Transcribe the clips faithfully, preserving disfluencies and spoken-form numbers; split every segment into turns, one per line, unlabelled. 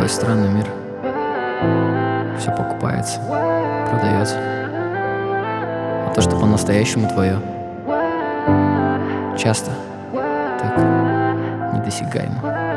Какой странный мир. Все покупается, продается. А то, что по-настоящему твое, часто так недосягаемо.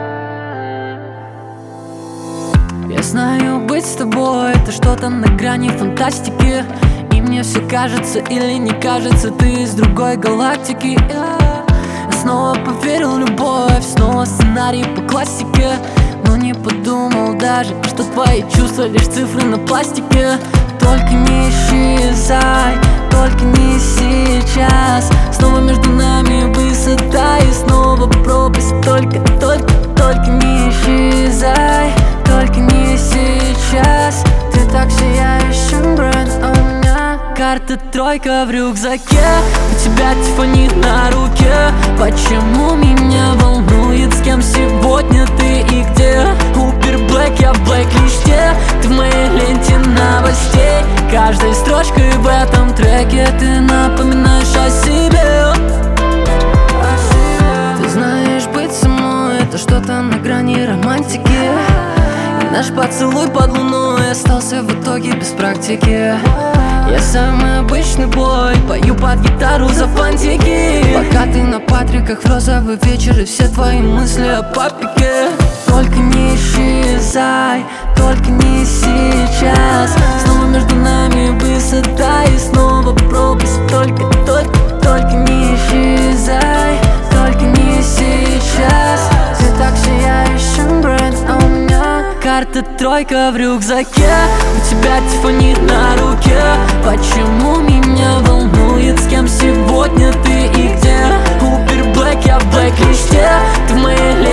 Я знаю, быть с тобой — это что-то на грани фантастики. И мне все кажется или не кажется, ты из другой галактики. Я снова поверил в любовь, снова сценарий по классике. Но не подумал даже, что твои чувства лишь цифры на пластике. Только не исчезай, только не сейчас. Снова между нами высота и снова пропасть. Только, только, только не исчезай, только не сейчас. Ты так сияешь, чем бренд, а у меня карта тройка в рюкзаке. У тебя тиффани на руке. Почему меня волнует, с кем сегодня ты и где? Убер Блэк, я в блэк-листе. Ты в моей ленте новостей. Каждой строчкой в этом треке ты напоминаешь о себе. О себе. Ты знаешь, быть со мной — это что-то на грани романтики. И наш поцелуй под луной остался в итоге без практики. Я самый обычный бой, пою под гитару за фантики. Пока ты на Патриках в розовый вечер и все твои мысли о папике. Только не исчезай, только не сейчас. Снова между нами высота и снова пропасть. Только, только, только не исчезай, только не сейчас. Ты так сияешь, чем бренд, а у меня карта тройка в рюкзаке. У тебя тиффани на руке. Почему меня волнует, с кем сегодня ты и где? Убер Блэк, я в блэк-листе. Ты в моей